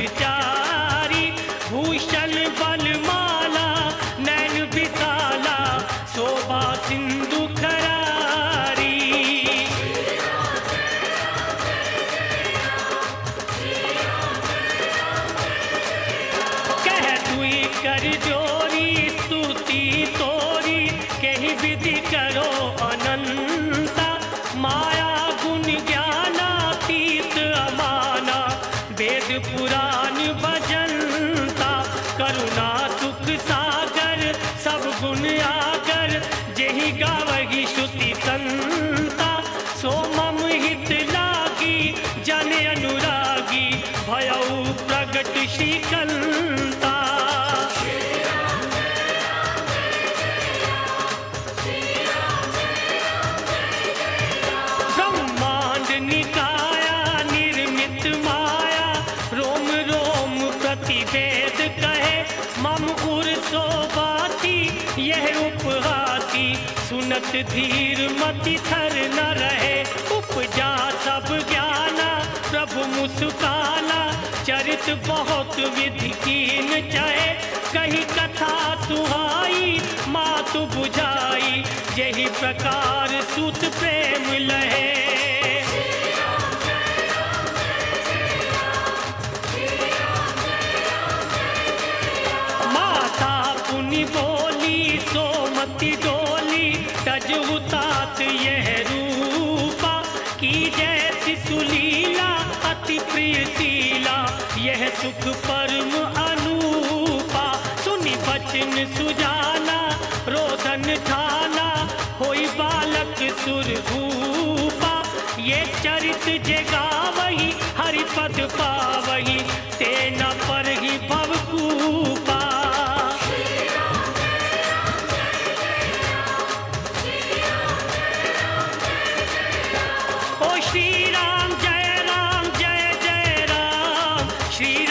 विचारी, भूषण बलमाला नैन विशाला, शोभा सिंधु खरारी। कह दुई कर जोरी स्तुति तोरी, कही विधि करो अनंता, माया गुण ज्ञानातीत अमाना, वेद पुराण भजनता, करुणा सुख सागर सब गुण आगर, जेहि गावहि श्रुति संता, सो मम हित लागी जन अनुरागी, भयउ प्रगट श्रीकंता। ब्रह्मांड निकाया निर्मित माया, रोम रोम प्रतिवेद कहे, मम उर शोभाती यह उपहासी, सुनत धीर मति थर न रहे, उपजा सब ज्ञाना प्रभु मुस्काना, चरित बहुत विधि कीन चाहे, कही कथा सुहाई मातु बुझाई, यही प्रकार सूत प्रेम लहे। माता पुनि बोली सोमति डोली, तज उतात यह रूपा, की जैसी सुलीला अति प्रिय शीला, यह सुख परम अनूपा, सुनि बचन सुजाना रोदन ठाना, होई बालक सुरभूपा, ये चरित जगावही हरिपद पावही, तेना पर ही भवकूपा। ओ श्री राम जय जय राम, श्री